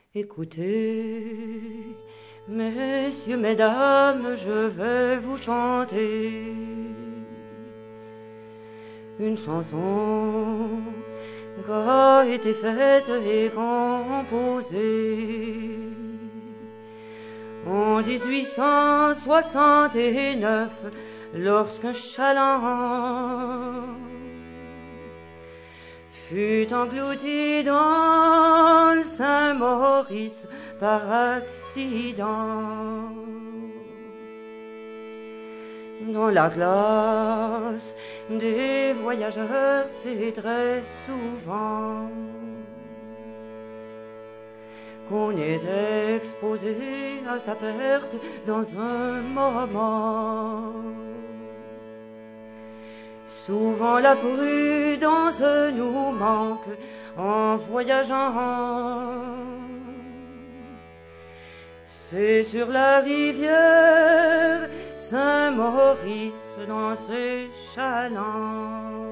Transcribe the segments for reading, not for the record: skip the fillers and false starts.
Écoutez, messieurs, mesdames, je vais vous chanter une chanson qui a été faite et composée en 1869, lorsqu'un chaland fut englouti dans Saint-Maurice par accident. Dans la classe des voyageurs, c'est très souvent qu'on est exposé à sa perte dans un moment. Souvent la prudence nous manque en voyageant. C'est sur la rivière Saint-Maurice dans ses chalands.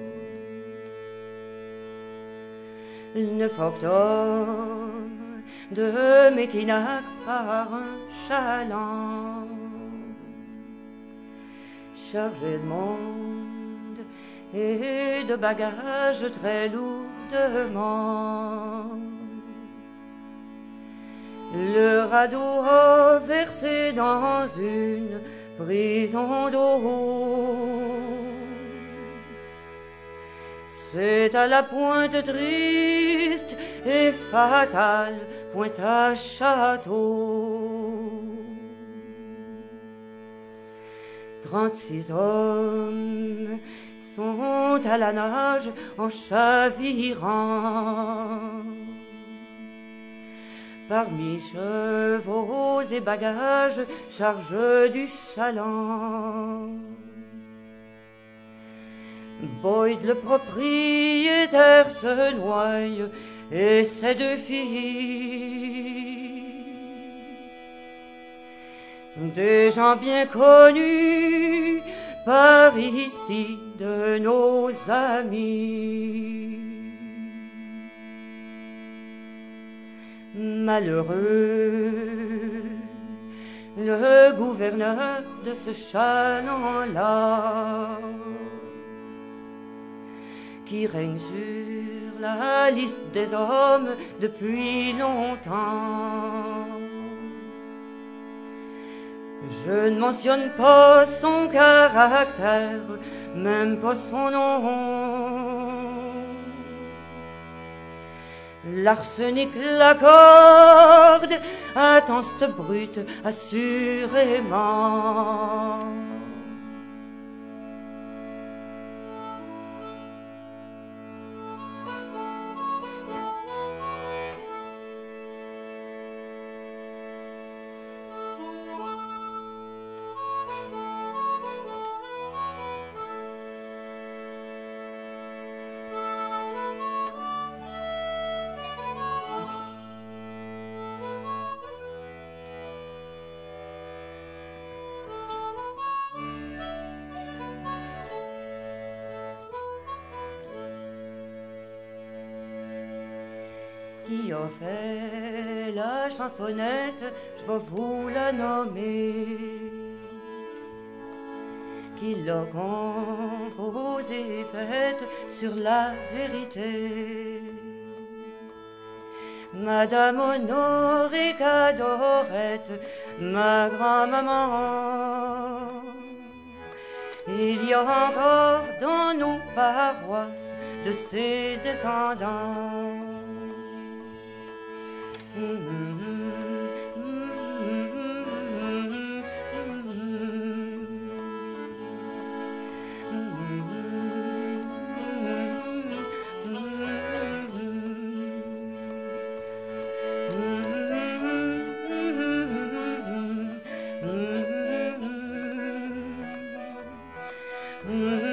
Le 9 octobre de Mekinac par un chaland chargé de monde et de bagages très lourdement. Le radeau a versé dans une prison d'eau. C'est à la pointe triste et fatale, pointe à château. 36 hommes sont à la nage en chavirant. Parmi chevaux et bagages, charge du chaland. Boyd, le propriétaire, se noie et ses deux fils, des gens bien connus par ici de nos amis. Malheureux, le gouverneur de ce chaland-là, qui règne sur la liste des hommes depuis longtemps. Je ne mentionne pas son caractère, même pas son nom. L'arsenic l'accorde, attends cette brute, assurément. Qui a fait la chansonnette, je vais vous la nommer. Qui l'a composée et faite sur la vérité. Madame Honorée Cadorette, ma grand-maman. Il y a encore dans nos paroisses de ses descendants. Mm-hmm.